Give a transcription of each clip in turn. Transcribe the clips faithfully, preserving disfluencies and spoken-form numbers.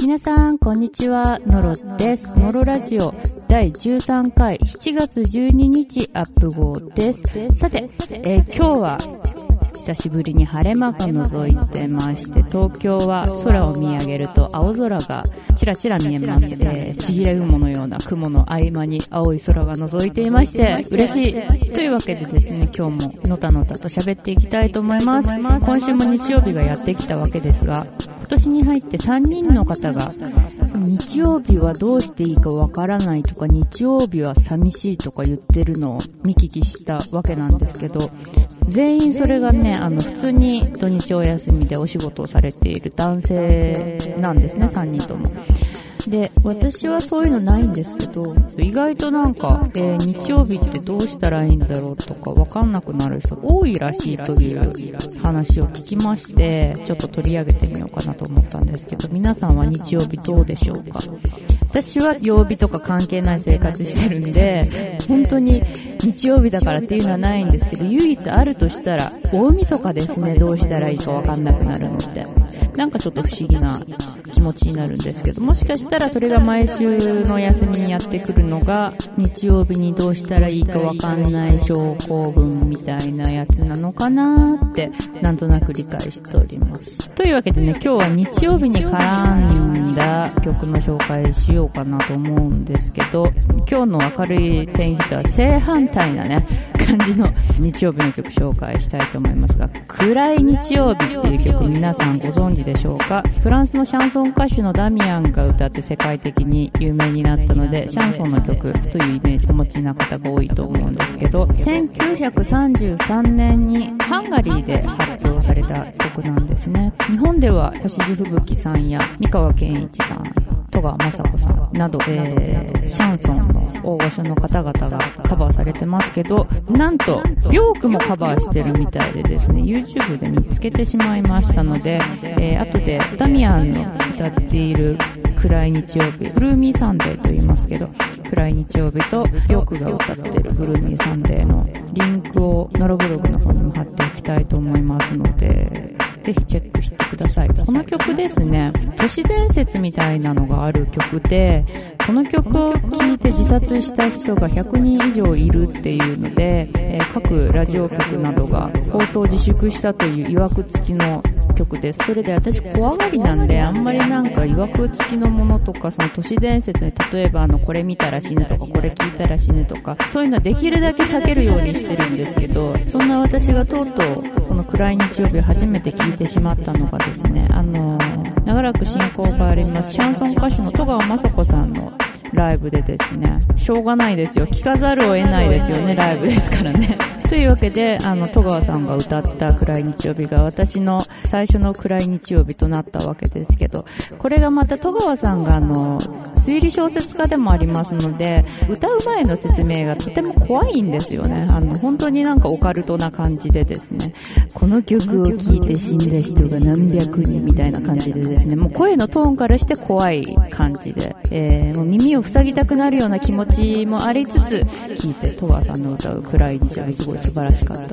皆さんこんにちは、ノロです。ノロラジオだいじゅうさんかいしちがつじゅうににちアップ号です。さて、えー、今日は久しぶりに晴れ間が覗いてまして、東京は空を見上げると青空がちらちら見えます。えー、ちぎれ雲のような雲の合間に青い空が覗いていまして嬉しいというわけでですね、今日ものたのたと喋っていきたいと思います。今週も日曜日がやってきたわけですが、今年に入ってさんにんの方が日曜日はどうしていいかわからないとか、日曜日は寂しいとか言ってるのを見聞きしたわけなんですけど、全員それがね、あの普通に土日お休みでお仕事をされている男性なんですね、さんにんとも。で、私はそういうのないんですけど、意外となんか、えー、日曜日ってどうしたらいいんだろうとかわかんなくなる人多いらしいという話を聞きまして、ちょっと取り上げてみようかなと思ったんですけど、皆さんは日曜日どうでしょうか？私は曜日とか関係ない生活してるんで、本当に日曜日だからっていうのはないんですけど、唯一あるとしたら大晦日ですね。どうしたらいいかわかんなくなるのって、なんかちょっと不思議な気持ちになるんですけど、もしかしたらそれが毎週の休みにやってくるのが日曜日にどうしたらいいかわかんない症候群みたいなやつなのかなーってなんとなく理解しております。というわけでね、今日は日曜日に絡んだ曲の紹介しようかなと思うんですけど、今日の明るい天気とは正反対なね感じの日曜日の曲紹介したいと思いますが、暗い日曜日っていう曲皆さんご存知でしょうか？フランスのシャンソン歌手のダミアンが歌って世界的に有名になったので、シャンソンの曲というイメージをお持ちな方が多いと思うんですけど、せんきゅうひゃくさんじゅうさんねんにハンガリーで発表された曲なんですね。日本では星地吹雪さんや三河健一さん、戸川雅子さんなど、えー、シャンソンの大御所の方々がカバーされてますけど、なんとビョークもカバーしてるみたいでですね、 YouTube で見つけてしまいましたので、えー、後でダミアンの歌っている暗い日曜日、グルーミーサンデーと言いますけど、暗い日曜日とビョークが歌っているグルーミーサンデーのリンクをノロブログの方にも貼っておきたいと思いますので、ぜひチェックしてください。この曲ですね、都市伝説みたいなのがある曲で、この曲を聴いて自殺した人がひゃくにん以上いるっていうので、えー、各ラジオ局などが放送自粛したという曰く付きの曲です。それで私怖がりなんで、あんまりなんか曰く付きのものとか、その都市伝説に例えばあのこれ見たら死ぬとか、これ聞いたら死ぬとか、そういうのはできるだけ避けるようにしてるんですけど、そんな私がとうとうこの暗い日曜日を初めて聞いてしまったのがですね、あのー、長らく親交がありますシャンソン歌手の戸川雅子さんのライブでですね、しょうがないですよ、聞かざるを得ないですよね、ライブですからねというわけで、あの戸川さんが歌った暗い日曜日が私の最初の暗い日曜日となったわけですけど、これがまた戸川さんがあの推理小説家でもありますので、歌う前の説明がとても怖いんですよね。あの本当になんかオカルトな感じでですね、この曲を聴いて死んだ人が何百人みたいな感じでですね、もう声のトーンからして怖い感じで、えー、もう耳を塞ぎたくなるような気持ちもありつつ聴いて、戸川さんの歌う暗い日曜日すごい素晴らしかったです。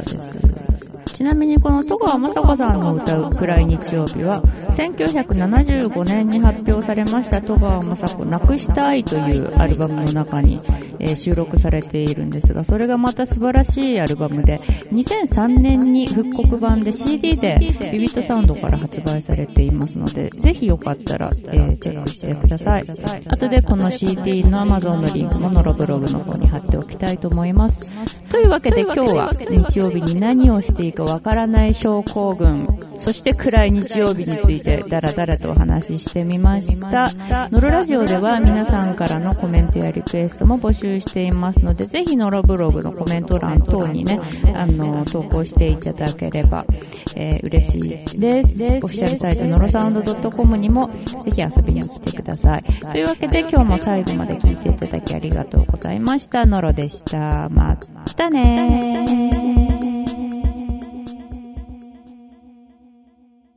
ちなみにこの戸川雅子さんの歌う暗い日曜日はせんきゅうひゃくななじゅうごねんに発表されました戸川雅子なくした愛というアルバムの中に、えー、収録されているんですが、それがまた素晴らしいアルバムでにせんさんねんに復刻版で シーディー でビビットサウンドから発売されていますので、ぜひよかったら、えー、チェックしてください。後でこの シーディー の Amazon のリンクもノロブログの方に貼っておきたいと思います。というわけで今日は日曜日に何をしていいかわからない症候群、そして暗い日曜日についてダラダラとお話ししてみました。ノロラジオでは皆さんからのコメントやリクエストも募集していますので、ぜひノロブログのコメント欄等にね、あの投稿していただければ、えー、嬉しいです。オフィシャルサイトノロサウンド .com にもぜひ遊びに来てください。というわけで今日も最後まで聞いていただきありがとうございました。ノロでした。またねー。